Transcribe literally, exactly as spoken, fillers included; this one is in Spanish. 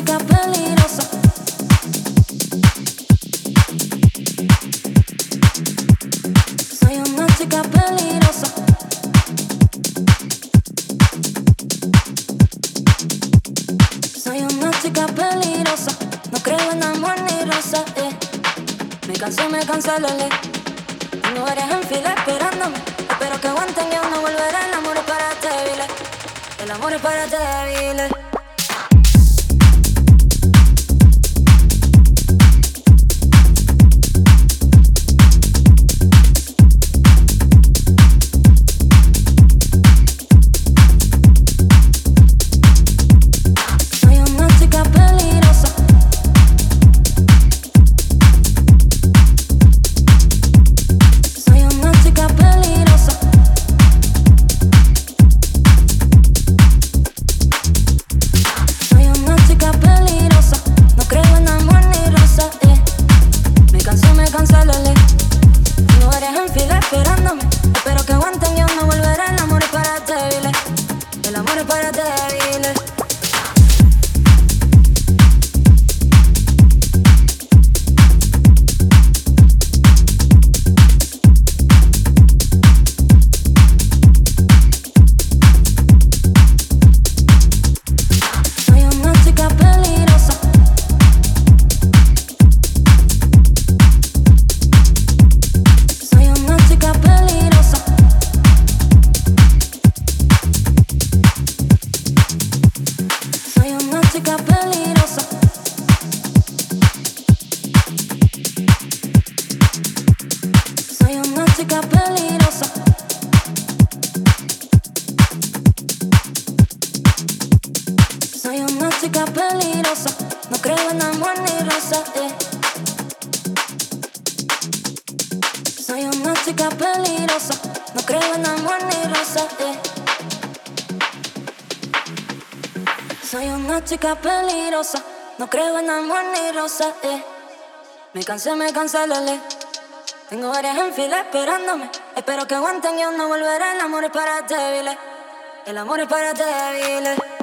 chica peligrosa. Soy una chica peligrosa. Soy una chica peligrosa. No creo en amor ni rosa, eh. Me cansé, me cansé, lele. Tengo varias en fila esperándome. Espero que aguanten, yo no volveré. El amor es para débiles. El amor es para débiles. Chica peligrosa, no creo en amor ni rosa, eh. Me cansé, me cansé, lele. Tengo varias en fila esperándome. Espero que aguanten, yo no volveré. El amor es para débiles. El amor es para débiles.